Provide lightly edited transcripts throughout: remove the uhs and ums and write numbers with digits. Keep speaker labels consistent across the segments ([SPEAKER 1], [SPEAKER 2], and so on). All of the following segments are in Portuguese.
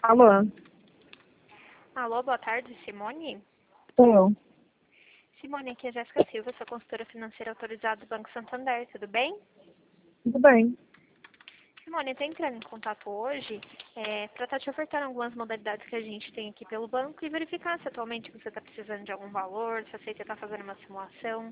[SPEAKER 1] Alô?
[SPEAKER 2] Alô, boa tarde, Simone.
[SPEAKER 1] Sou eu.
[SPEAKER 2] Simone, aqui é Jéssica Silva, sou consultora financeira autorizada do Banco Santander, tudo bem?
[SPEAKER 1] Tudo bem.
[SPEAKER 2] Simone, eu estou entrando em contato hoje para estar te ofertando algumas modalidades que a gente tem aqui pelo banco e verificar se atualmente você está precisando de algum valor, se você está fazendo uma simulação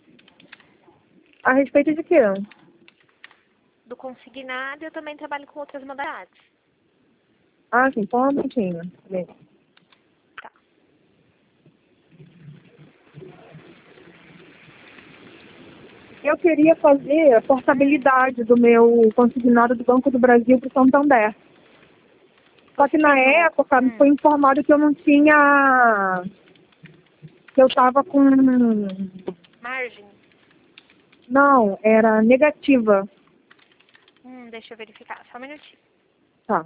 [SPEAKER 1] A respeito de quê?
[SPEAKER 2] do consignado. Eu também trabalho com outras modalidades.
[SPEAKER 1] Ah, sim, só um minutinho. Bem.
[SPEAKER 2] Tá.
[SPEAKER 1] Eu queria fazer a portabilidade do meu consignado do Banco do Brasil para o Santander. Só que na época foi informado que eu não tinha... que eu estava com...
[SPEAKER 2] Margem?
[SPEAKER 1] Não, era negativa.
[SPEAKER 2] Deixa eu verificar, só um minutinho.
[SPEAKER 1] Tá.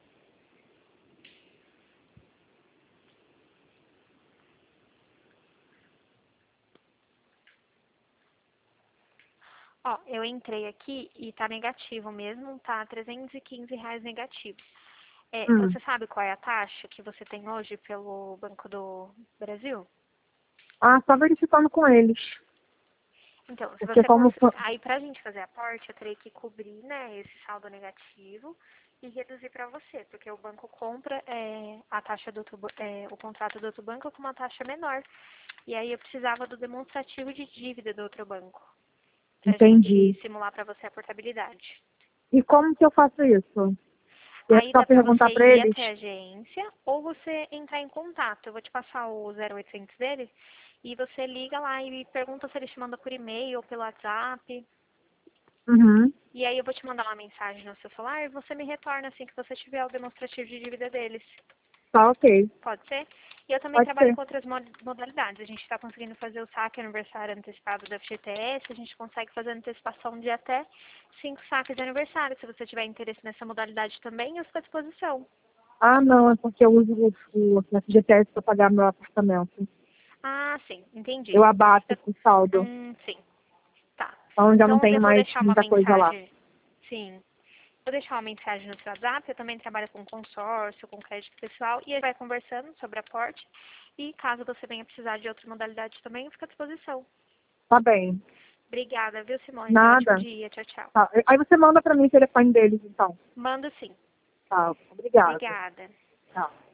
[SPEAKER 2] Ó, eu entrei aqui e tá negativo mesmo, tá R$ 315 negativos.
[SPEAKER 1] Hum.
[SPEAKER 2] Você sabe qual é a taxa que você tem hoje pelo Banco do Brasil?
[SPEAKER 1] Ah, só verificando com eles.
[SPEAKER 2] Então, se
[SPEAKER 1] Porque
[SPEAKER 2] você
[SPEAKER 1] como...
[SPEAKER 2] aí pra gente fazer aporte, eu teria que cobrir, né, esse saldo negativo e reduzir para você, porque o banco compra a taxa do o contrato do outro banco com uma taxa menor. E aí eu precisava do demonstrativo de dívida do outro banco, pra
[SPEAKER 1] Entendi.
[SPEAKER 2] gente simular para você a portabilidade.
[SPEAKER 1] E como que eu faço isso? É
[SPEAKER 2] Aí
[SPEAKER 1] só
[SPEAKER 2] dá pra você
[SPEAKER 1] perguntar para
[SPEAKER 2] ir
[SPEAKER 1] eles?
[SPEAKER 2] até a agência ou você entrar em contato. Eu vou te passar o 0800 dele e você liga lá e pergunta se ele te manda por e-mail ou pelo WhatsApp.
[SPEAKER 1] Uhum.
[SPEAKER 2] E aí eu vou te mandar uma mensagem no seu celular e você me retorna assim que você tiver o demonstrativo de dívida deles.
[SPEAKER 1] Tá, ok.
[SPEAKER 2] Pode ser? E eu também
[SPEAKER 1] Pode
[SPEAKER 2] trabalho
[SPEAKER 1] ser.
[SPEAKER 2] com outras modalidades. A gente está conseguindo fazer o saque aniversário antecipado do FGTS. A gente consegue fazer antecipação de até 5 saques de aniversário. Se você tiver interesse nessa modalidade também, eu estou à disposição.
[SPEAKER 1] Ah, não, é porque eu uso o FGTS para pagar meu apartamento.
[SPEAKER 2] Ah, sim, entendi.
[SPEAKER 1] Eu abato com saldo,
[SPEAKER 2] Sim, tá.
[SPEAKER 1] então já não
[SPEAKER 2] Então
[SPEAKER 1] tenho
[SPEAKER 2] eu vou
[SPEAKER 1] mais
[SPEAKER 2] deixar uma
[SPEAKER 1] muita coisa lá.
[SPEAKER 2] mensagem. Sim. Vou deixar uma mensagem no seu WhatsApp. Eu também trabalho com consórcio, com crédito pessoal. E aí vai conversando sobre aporte. E caso você venha precisar de outra modalidade também, eu fico à disposição.
[SPEAKER 1] Tá bem.
[SPEAKER 2] Obrigada, viu, Simone? Tenha um ótimo
[SPEAKER 1] Nada.
[SPEAKER 2] dia. Tchau, tchau.
[SPEAKER 1] Tá. Aí você manda para mim o telefone deles, então.
[SPEAKER 2] Mando sim.
[SPEAKER 1] Tá. Obrigada.
[SPEAKER 2] Obrigada.
[SPEAKER 1] Tchau.